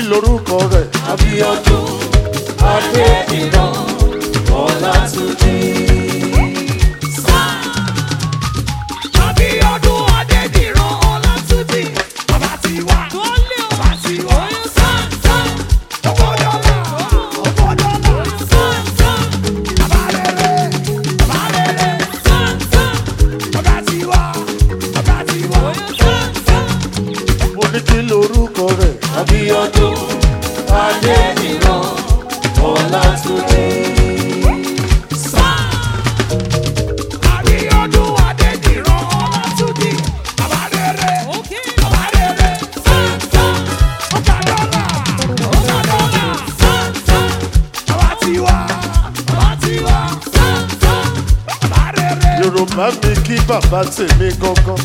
lorúkọ rẹ̀? Abíọ́dún Adédìran Ọlátúnjí. Abíọ́dún Adédìran Ọlátúnjí. Bàbá ti wá. Bàbá ti wá. Ọ̀pọ̀ dọ́là. Ọ̀pọ̀ dọ́là. Bàbá rere. Bàbá rere. Bàbá ti wá. Bàbá ti wá. Mo ní kí lorúkọ rẹ̀? Abíọ́dún Adédìran Ọlátúnjí. Abíọ́dún Adédìran Ọlátúnjí. Bàbá rere. Bàbá rere. Ọ̀gá dọ́là. Ọ̀gá dọ́là. Bàbá ti wá. Bàbá ti wá. Bàbá rere. Yorùbá mi kí bàbá tèmi gangan.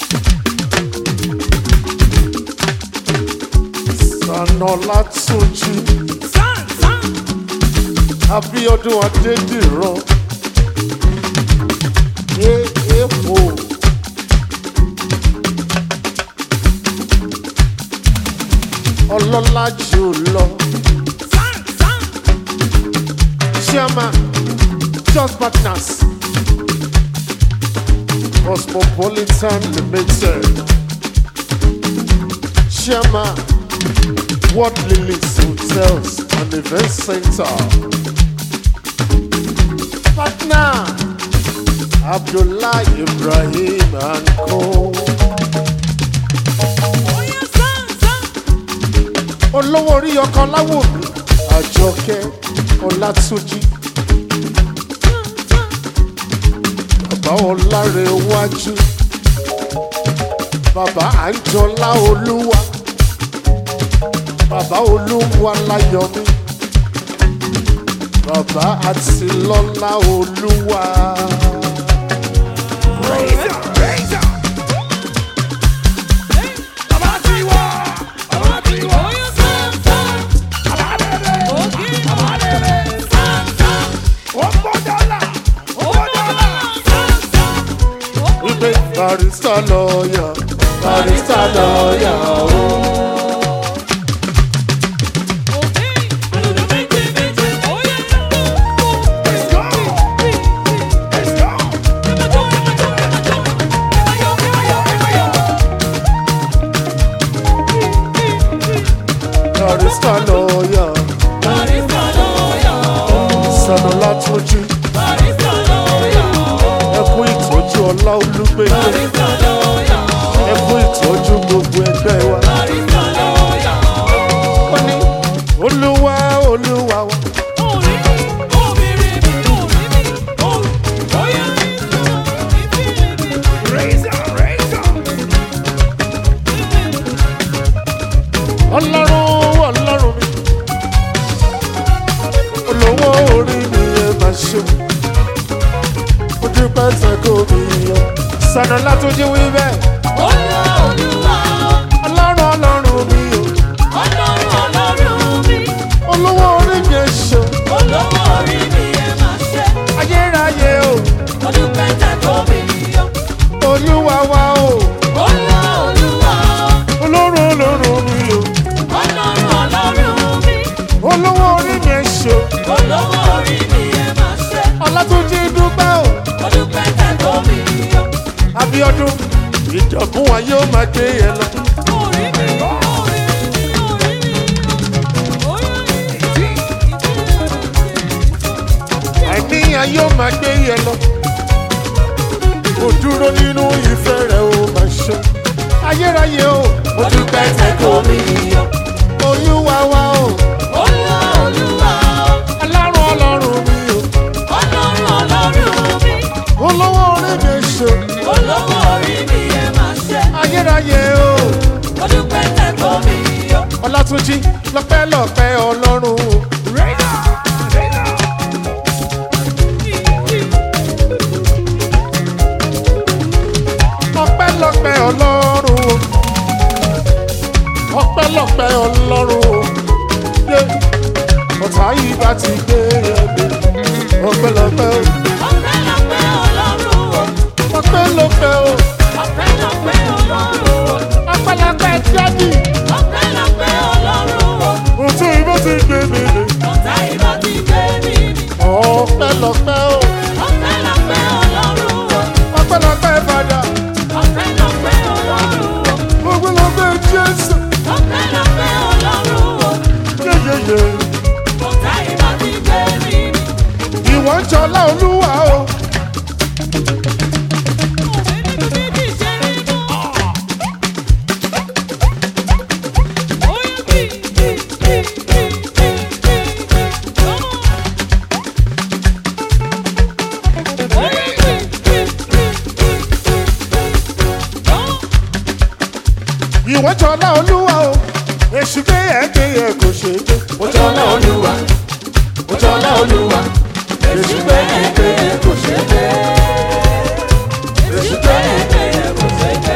Sànà Ọlátúnjí. Abíọ́dún Adédìran. Èèpo. Ọlọ́lá jùlọ. Chairman, Just Partners. Cosmopolitan Limited. Chairman, World Lilies Hotels and Event Center. Partner, Abdullah Ibrahim and Co. Olówó orí ọkọ Láwòmí, Àjọkẹ́ Ọlátúnjí. Bàbá Ọlárẹ̀wájú. Bàbá Àńjọlá Olúwa. Bàbá Olúwa Láyọ̀mí. Bàbá Àtìlọ́lá Olúwa. Bàbá ti wá. Bàbá ti wá. Bàbá rere. Bàbá rere. Ọ̀pọ̀ dọ́là. Ọ̀pọ̀ dọ́là. Wípé barista lọ́ọ̀yà. Barista lọ́ọ̀yà o. Let's go. Let's go. Barista lọ́ọ̀yà. Barista lọ́ọ̀yà. Sànà Ọlátúnjí. Barista lọ́ọ̀yà. Ẹ kú ìtọ́jú Ọlá Olúgbénga. Barista lọ́ọ̀yà. Ẹ kú ìtọ́jú gbogbo ẹgbẹ́ wa. Barista lọ́ọ̀yà. Ó ní Olúwa Olúwa wa. Razor, razor. Ọlọ́run Ọlọ́run mi. Olówó orí mi ẹ máa ṣe. Ó dúpẹ́ tẹ́kọ̀ mi yọ. Sànà Ọlátúnjí wí bẹ́ẹ̀. Ọlọ́run Ọlọ́run mi o. Olówó orí mi ẹ ṣe. Ayérayé o. Olúwa wa o. Ọlọ́run Ọlọ́run mi o. Olówó orí mi ẹ ṣe. Ọlátúnjí dúpẹ́ o. Abíọ́dún ìjọ̀bùn wa yóò máa gbé yẹn lọ. Àìníyàn yóò máa gbé yẹn lọ. Mo dúró nínú ìfẹ́ rẹ̀ o máa ṣe. Ayérayé o. Mo dúpẹ́ tẹ́kọ̀ mi yọ. Olúwa wa o. Ọlọ́run Ọlọ́run mi o. Olówó orí mi ṣe. Ayérayé o. Ọlátúnjí lọ́pẹ́lọ́pẹ́ Ọlọ́run o. Razor, razor. Ọpẹ́lọpẹ́ Ọlọ́run o. Ọpẹ́lọpẹ́ Ọlọ́run o. Yé. Ọ̀tá yìí bá ti gbé ẹgbẹ́. Ọpẹ́lọpẹ́ o. Ọpẹ́lọpẹ́ o. Ọpẹ́lọpẹ́ dádì. ọpẹ́lọpẹ́ o. Ọpẹ́lọpẹ́ Ọlọ́run o. Ọpẹ́lọpẹ́ Fada. Ọpẹ́lọpẹ́ Ọlọ́run o. Ọpẹ́lọpẹ́ Jésù. Ọpẹ́lọpẹ́ Ọlọ́run o. Yeyeye. Ọ̀tá ìbá ti gbé mi. Ìwọ ń jọlá Olúwa o. Ìwọ ń jọlá Olúwa o. Èṣù gbé ẹ̀ kò ṣe é gbé. Mo jọlá Olúwa, mo jọlá Olúwa, èṣù gbé ẹgbẹ́ kò ṣe gbé. Èṣù gbé ẹgbẹ́ kò ṣe gbé.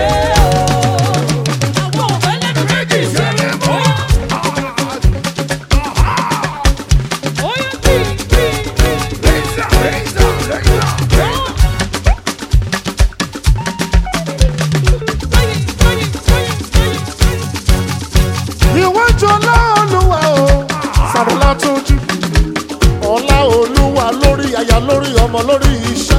Àwọn ọ̀bẹ lẹ́nu méjì ṣẹlẹ̀ mọ́. Oyún bí. Ìwọ ń jọlá Olúwa o. Sàrọ̀lá tó jí. Ọlá Olúwa lórí aya lórí ọmọ lórí iṣẹ́.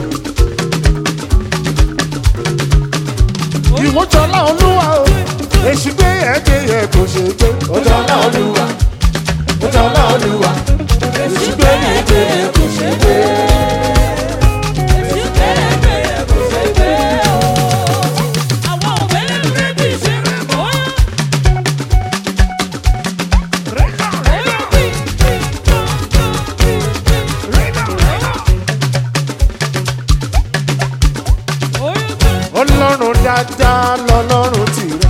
Ìwọ ń jọlá Olúwa o. Èṣù gbé ẹ̀ kò ṣe é gbé. Mo jọlá Olúwa, mo jọlá Olúwa, èṣù gbé ẹgbẹ́ kò ṣe gbé. Èṣù gbé ẹgbẹ́ kò ṣe gbé. Àwọn ọ̀bẹ lẹ́nu méjì ṣẹlẹ̀ mọ́. Ọlọ́run dáadáa lọ́lọ́run tìrẹ.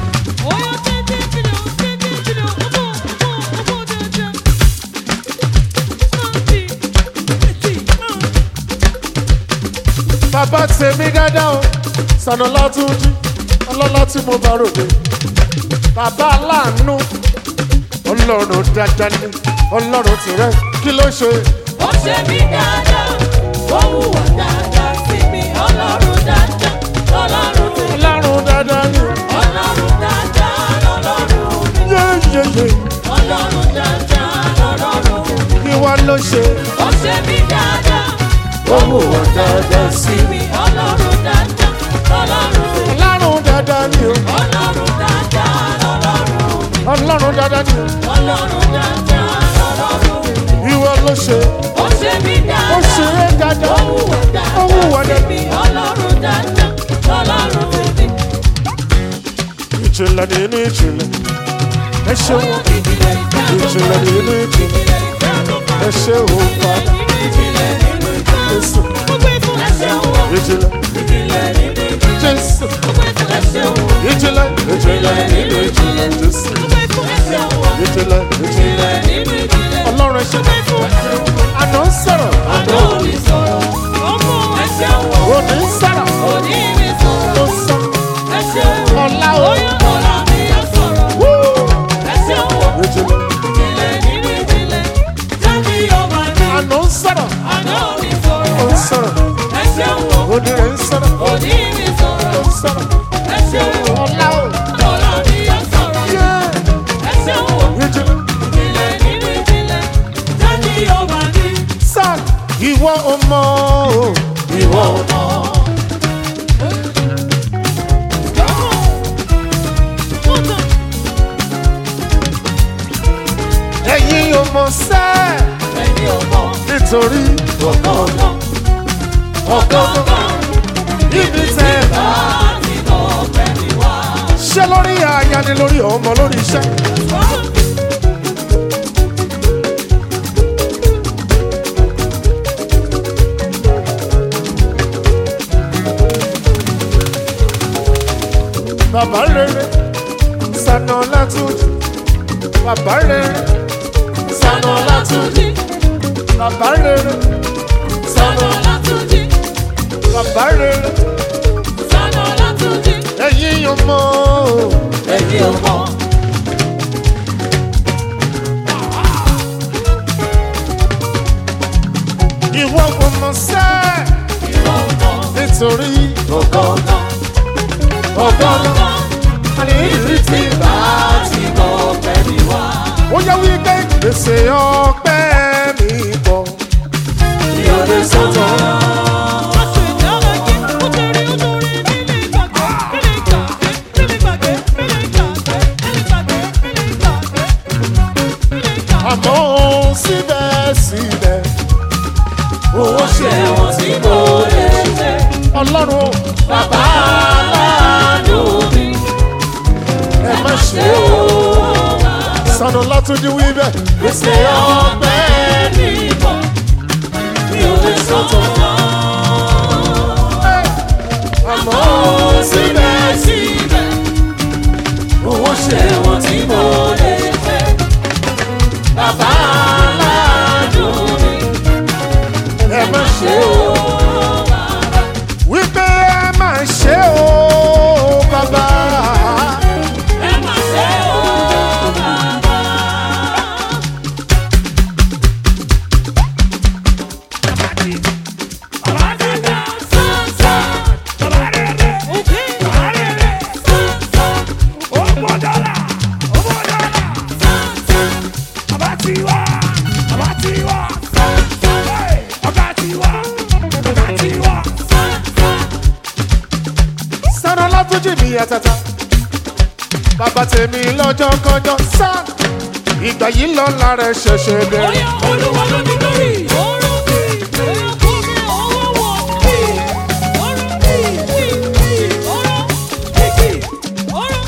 Bàbá tèmi dáadáa o. Sànọ́lá tún jí. Ọlọ́lá tí mo bá ròde. Bàbá aláàánú. Ọlọ́run dáadáa ni. Ọlọ́run tìrẹ. Kí ló ṣe? Ó ṣe mí dáadáa, ó hùwà dáadáa sí mi, Ọlọ́run dáadáa, Ọlọ́run ti Ọlọ́run dáadáa ni. Ọlọ́run dáadáa, Ọlọ́run mi. Yéyeye. Ọlọ́run dáadáa, Ọlọ́run mi. Kí wá ló ṣe? Ó ṣe mí dáadáa, ó hùwà dáadáa sí mi, Ọlọ́run dáadáa, Ọlọ́run mi. Ọlọ́run dáadáa ni o. Ọlọ́run dáadáa, Ọlọ́run mi. Ọlọ́run dáadáa ni o. Ọlọ́run dáadáa, Ọlọ́run mi. Ìwọ ló ṣe. Ó ṣe mí Ó ṣe dáadáa, é dáadáa. ó hùwà Ó hùwà dáadáa sí dáadáa. mi, Ọlọ́run dáadáa, Ọlọ́run mi. Ìjìnlẹ̀ nínú ìjìnlẹ̀. Ẹ ṣeun. Ìjìnlẹ̀ nínú ìjìnlẹ̀. Ẹ ṣe o Fada. Jésù. Ìjìnlẹ̀. Jésù. Ìjìnlẹ̀. Ìjìnlẹ̀ nínú ìjìnlẹ̀. Jésù. Ìjìnlẹ̀. Ìjìnlẹ̀. Ọlọ́run ṣe. Àná ń sọ̀rọ̀. Òní ń sọ̀rọ̀. Ó sọ. Ọlá o. Woo. Ìjìnlẹ̀. Àná ń sọ̀rọ̀. Ó ń sọ̀rọ̀. Òní rẹ̀ ń sọ̀rọ̀. Ó ń sọ̀rọ̀. Ọlá o. Yeah. Ìjìnlẹ̀. Sàn. Ìwọ ọmọ o. Ìwọ ọmọ. Ẹ̀yin ọmọ sẹ́. Ẹ̀yin ọmọ. Nítorí Ọ̀gọ̀ọ̀gọ̀. Ọ̀gọ̀ọ̀gọ̀. ibi tẹ́ bá. Láti lọ bẹ̀rẹ̀ wá. Ṣé lórí aya ni lórí ọmọ lórí iṣẹ́? Bàbá rere Sànọ́lá tún jí. Bàbá rere Sànọ́lá tún jí. Bàbá rere Sànọ́lá tún jí. bàbá rere. Sànọ́lá tún jí. Ẹ̀yin ọmọ o. Ẹ̀yin ọmọ. Ìwọ ọmọ sẹ́. Ìwọ ọmọ. Nítorí Ọ̀gọ̀ọ̀gọ̀. Ọ̀gọ̀ọ̀gọ̀. àní ìrètí bá. Láti lọ bẹ̀rẹ̀ wá. Ó yẹ wípé gbèsè ọpẹ́ mi bọ̀. Mi ò lè sọ̀tọ̀. Àmọ́ síbẹ̀síbẹ̀ owó ṣe Ẹ̀wọ̀n tí mo lè ṣe. Ọlọ́run Bàbá aláàánú mi. ẹ má ṣe o. Sanu Látúnjí wí bẹ́ẹ̀. Gbèsè ọgbẹ́ mi bọ̀. Mi ò lè sọ̀tọ̀. Àmọ́ Síbẹ̀síbẹ̀, owó ṣe ẹ̀wọ̀n tí mo lè ṣe. Bàbá aláàánú mi. ẹ má ṣe o. Wípé ẹ má ṣe o bàbá. Ẹ má ṣe o, bàbá. Sanu Látúnjí mi àtàtà. Bàbá tèmi lọ́jọ́ kọjọ́ sá. Ìgbà yìí lọ lára ẹ̀ ṣẹ̀ṣẹ̀ bẹ̀rẹ̀. Bóyá Olúwa ló ní lórí. Ọ̀rọ̀ mi, bóyá kó mi ọwọ́ wọ̀ mí. Ọ̀rọ̀ mi, ọ̀rọ̀ kìkì. Ọ̀rọ̀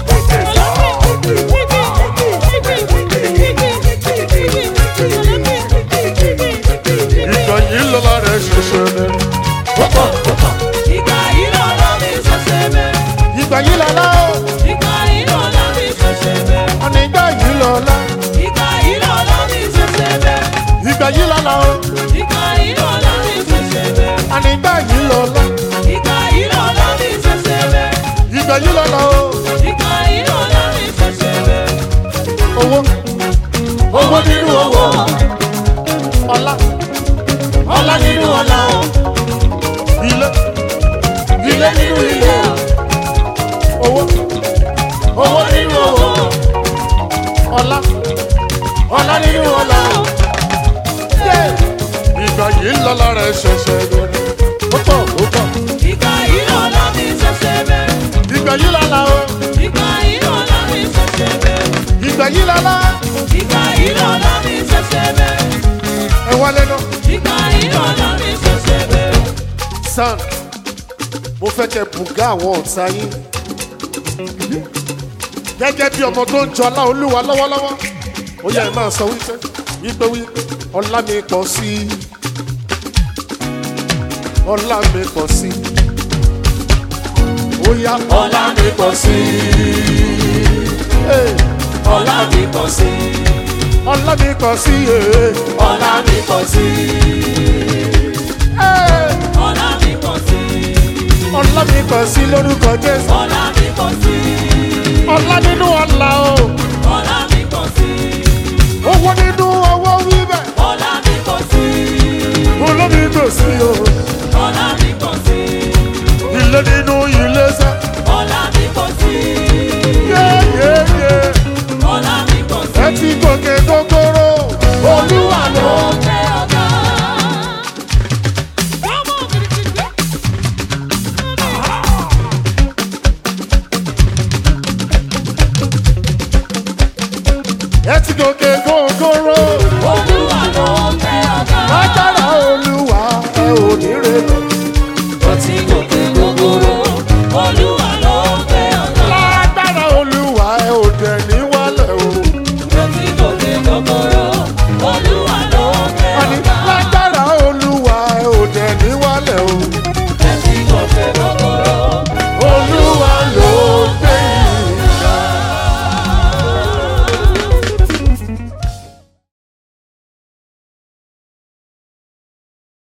Ìgbà yìí lọ lára ẹ̀ ṣẹ̀ṣẹ̀ bẹ̀rẹ̀. ìgbà yìí lọ́la mi ṣẹ̀ṣẹ̀ bẹ̀rẹ̀. Ìgbà yìí lọ́la o. Ìgbà yìí lọ́la mi ṣẹ̀ṣẹ̀ bẹ̀rẹ̀. Ọ̀nà ìgbà yìí lọ́la. Ìgbà yìí lọ́la mi ṣẹ̀ṣẹ̀ bẹ̀rẹ̀. Ìgbà yìí lọ́la o. Ìgbà yìí lọ́la mi ṣẹ̀ṣẹ̀ bẹ̀rẹ̀. Ọ̀nà ìgbà yìí lọ́la. Ìgbà yìí lọ́la mi ṣẹ̀ṣẹ̀ bẹ̀rẹ̀. Ìgbà yìí lọ́la o. Ìgbà yìí lọ́la mi ṣẹ̀ṣẹ̀ bẹ̀rẹ̀. Owó. Owó nínú owó. Ọlá. Ọlá nínú ọlá o. Ilé. Ilé nínú ilé o. Owó. Owó nínú owó. Ọlá. Ọlá nínú ọlá o. Ìgbà yìí lọ lára ẹ̀ ṣẹ̀ṣẹ̀ bẹ̀rẹ̀. Ó pọ̀ ó pọ̀. Ìgbà yìí lọ́la mi ṣẹ̀ṣẹ̀ bẹ̀rẹ̀. Ìgbà yìí lọ́la o. Ìgbà yìí lọ́la mi ṣẹ̀ṣẹ̀ bẹ̀rẹ̀. Ìgbà yìí lọ́la. Ìgbà yìí lọ́la mi ṣẹ̀ṣẹ̀ bẹ̀rẹ̀. Ẹ wálé náà. Ìgbà yìí lọ́la mi ṣẹ̀ṣẹ̀ bẹ̀rẹ̀. San, mo fẹ́ kẹ́ bùgá àwọn ọ̀tá yín. Gẹ́gẹ́ bí ọmọ tó ń jọlá Olúwa lọ́wọ́lọ́wọ́. Ó yẹ ẹ máa sọ wípé ọlá mi pọ̀ sí i. Ọlá mi pọ̀ sí i. Ó yá Ọlá mi pọ̀ sí i. Ọlá mi pọ̀ sí i. Ọlá mi pọ̀ sí i. Ọlá mi pọ̀ sí i. Ọlá mi pọ̀ sí i. Ọlá mi pọ̀ sí i lórúkọ Jésù. Ọlá mi pọ̀ sí i. Ọlá nínú ọlá o. Ọlá mi pọ̀ sí i. Owó nínú owó wíbẹ̀. Ọlá mi pọ̀ sí i. Olómi kò sí o.